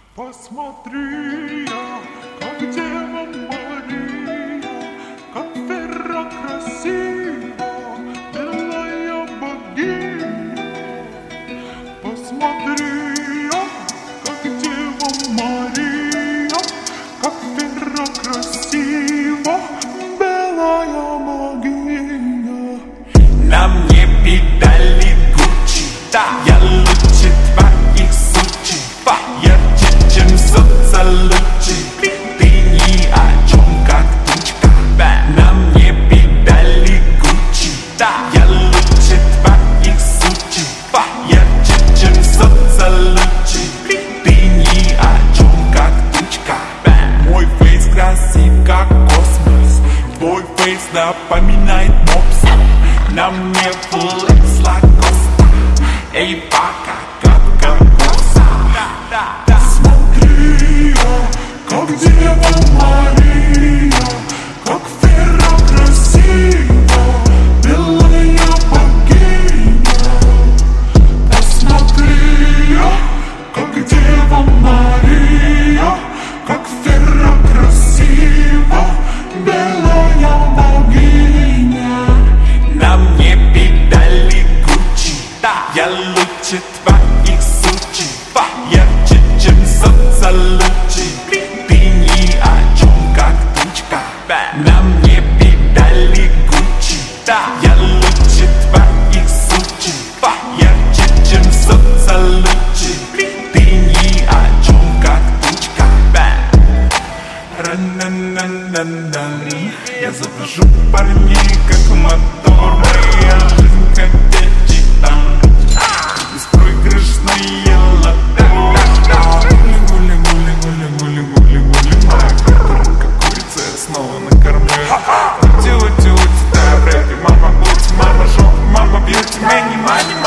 Посмотри, как Дева Мария, как Вера красива, белая богиня. Посмотри, как Дева Мария, как Вера красива, белая богиня. На мне педали Гуччи, я лучше твоих сучи, ярче, чем соцлучи. Ты ни о чем, как тучка. На мне педали Гуччи, я лучше твоих сучи, ярче, чем соцлучи. Ты ни о чем, как тучка. Мой фейс красив, как космос, твой фейс напоминает мопса. На мне флекс лакоста, эй, пока, как кокоса. Смотри, как Дева Мария, как Вера красива, белая богиня. Посмотри, как Дева Мария, как Вера красива, белая богиня. На мне педали Гуччи, я лучше твоих сучи, ярче, чем соцлучи. Ты ни о чем, как тучка. На мне педали Гуччи, я лучше твоих сучи, ярче, чем соцлучи. Ты ни о чем, как тучка. Я завожу парней, как мотор. Моя жизнь как титан, беспроигрышная лото. Гули, гули, гули, гули, гули, гули, гули. Как курица я снова накормлю. Ути, ути, ути, да, брэди, мама, бути, мама, жопа, мама, бьюти, мэни, мани.